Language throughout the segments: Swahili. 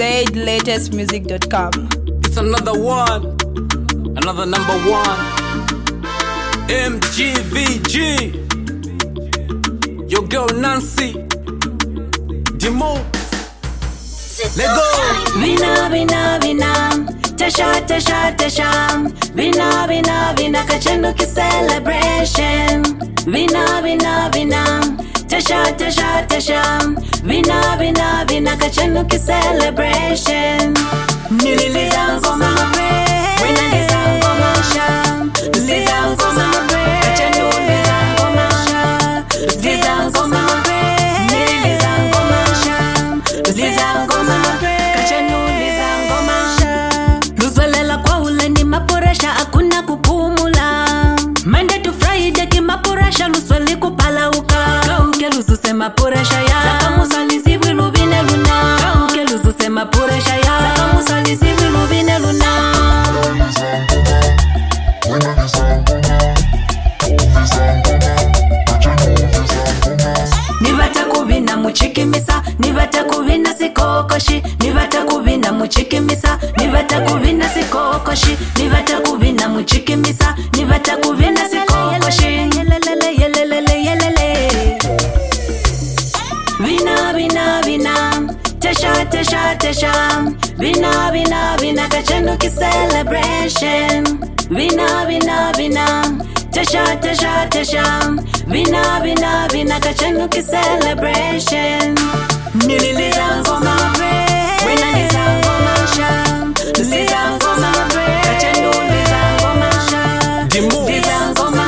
ZaidLatestMusic.com. It's another one, another number one. MGVG, your girl Nancy, Demo. Let go. Vina, vina, vina, tasha, tasha, tasha. Vina, vina, vina, kachenuki celebration. Vina, vina, vina, tasha, tasha, tasha. Vina, vina, vina, kachenuki celebration. Niliza ngoma, wena liza ngoma, liza ngoma, kachenuliza ngoma, liza ngoma, niliza ngoma, liza ngoma, kachenuliza ngoma. Luzolela kwa ule ni maporesha, hakuna kupumula. Monday to Friday kimaporesha, lusweli kupalauka. Kauke luzuse maporesha ya Zaka musalizi wilubine luna. Kauke luzuse maporesha ya Zaka musalizi wilubine luna. Nivata kubina muchikimisa, nivata kubina sikokoshi. Nivata kubina muchikimisa, nivata kubina sikokoshi. Nivata kubina muchikimisa, nivata kubina sikokoshi. Yelelele, yelelele, yelele. Vina, vina, vina, tasha, tasha, tasha. Vina, vina, vina, kachenuki celebration. Vina, vina, vina, tasha, tasha, tasha. Vina, vina, vina, kachenuki celebration. Niliza ngoma, wena liza ngoma, liza ngoma, kachenuliza ngoma, liza ngoma,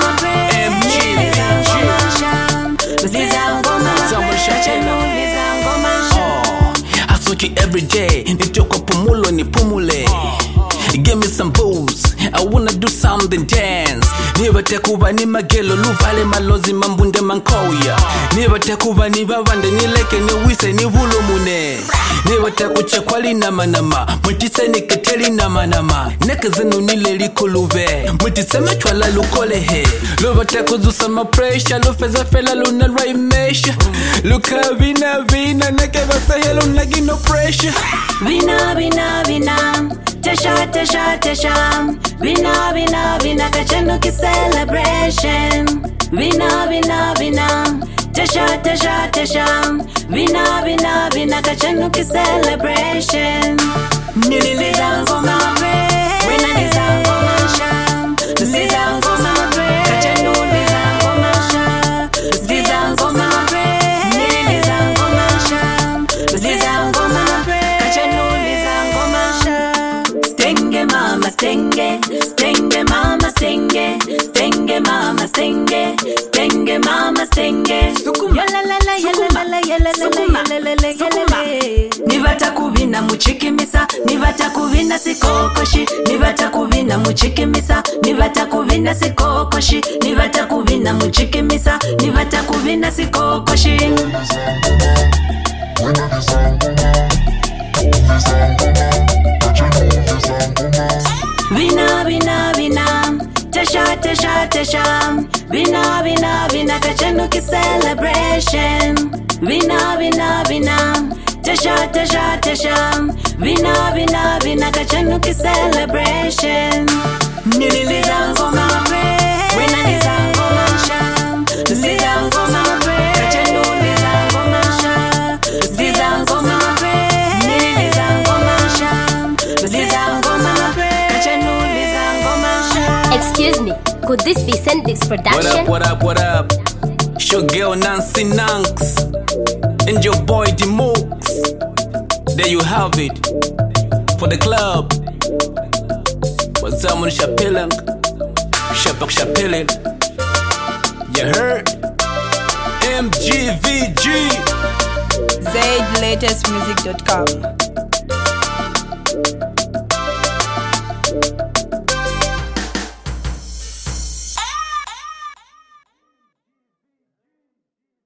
liza ngoma, liza ngoma, kachenuliza ngoma. Hasuki every day, nitoka pumulo ni pumule. Give me some booze, I wanna do something dance. Nibate kuba ni magelo, luvale malozi mambunde mankoya. Nibate kuba ni bavande, nileke ni wise ni vulumune. Nibate kuchekwali nama nama, mwitise ni keteli nama nama. Neke zenu nile liko luve, mwitise mechwala lukole he. Lubate kuzusa ma pressure, lufeza fela luna raimesha. Luka vina vina, neke basa helo nagi no pressure. Vina, vina, vina, tasha, tasha, tasha. Vina, vina, vina, kachenuki celebration. Vina, vina, vina, tasha, tasha, tasha. Vina, vina, vina, kachenuki celebration. Niliza ngoma, wena liza ngoma, liza ngoma, kachenuliza ngoma, liza ngoma, niliza ngoma, liza ngoma, kachenuliza ngoma. Stenge mama stenge, stenge mama stenge, stenge mama stenge, stenge mama stenge. Yalalala yalalala yalalala yalalala yalalala. Nivata kubina muchikimisa, nivata kubina sikokoshi. Nivata kubina muchikimisa, nivata kubina sikokoshi. Nivata kubina muchikimisa, nivata kubina sikokoshi. Vina, vina, vina, tasha, tasha, tasha. Vina, vina, vina, kachenuki celebration. Vina, vina, vina, tasha, tasha, tasha. Vina, vina, vina, kachenuki celebration. Niliza ngoma, wena liza ngoma, liza ngoma, kachenuliza ngoma, liza ngoma, niliza ngoma, liza ngoma, kachenuliza ngoma. Excuse me, could this be Sendix Production? What up, what up, what up? It's your girl Nancy Nanks and your boy Demokes. There you have it for the club. What's up, Shapilang? Shapak Shapilin. You heard? MGVG. ZaidLatestMusic.com.